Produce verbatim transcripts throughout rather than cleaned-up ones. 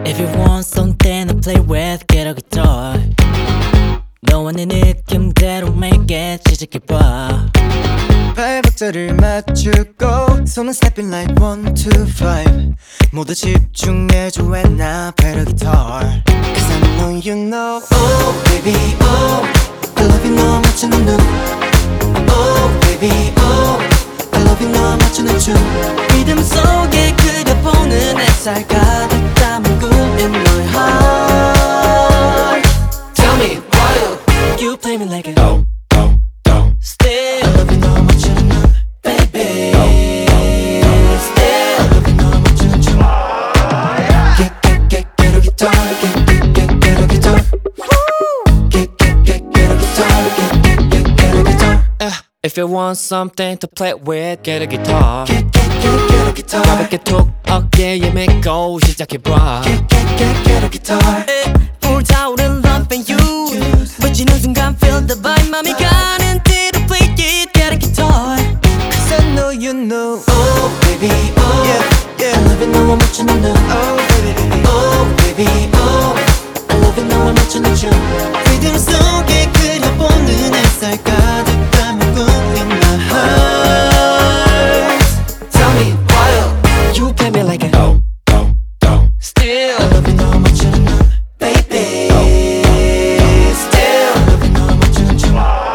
If you want something to play with, get a guitar. 너와 내 느낌대로 make it 시작해봐. 팔박자를 맞추고 손은 stepping like one, two, five. 모두 집중해줘 when I play the guitar. Cause I know you know. Oh baby oh I love you 너 맞추는 눈. Oh baby oh I love you 너 맞추는 춤. 리듬 속에 그려보는 햇살 가득 담은 꿈인 너의 heart. Tell me why You play me like a do do do. still. I love you 너 맞추는 눈. Baby still I love you 너 맞추는 춤. Get get get get a guitar. Get get get get a guitar. Get get get get a guitar. Get get get get a guitar. Uh, if you want something to play with, get a guitar. Get get get get a guitar. 가볍게 툭 어깨에 메고 시작해봐. Get get get get a guitar. 불타오른 love and you. 외치는 순간 feel the vibe. 맘이 가는 대로 play it, get a guitar. Cause I know you know. Oh baby oh yeah yeah. I love it 너와 맞추는 눈. Oh baby baby oh baby oh I love it 너와 맞추는 춤. 리듬 속에 그려보는 햇살 가득 담은 꿈인 my heart. Tell me why You play me like a do do do. still. I love it 너와 맞추는 눈. Baby still I love it 너와 맞추는 춤.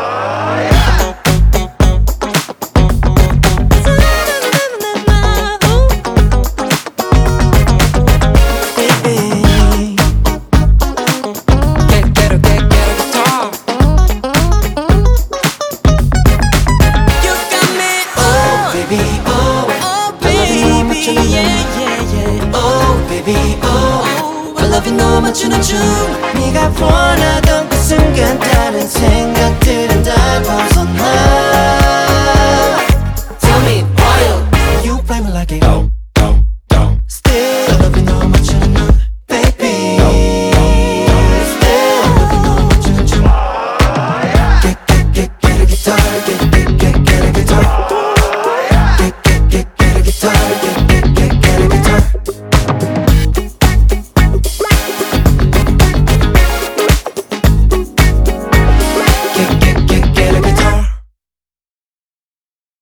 Baby Get, get a, get, get a guitar. You got me, oh, baby oh oh I love you 너와 baby, 맞추는 춤. yeah, yeah, yeah. Oh baby oh Oh, I love you 너와 맞추는 춤. 네가 원하던 그 순간 다른 생각들은 다 벗어나.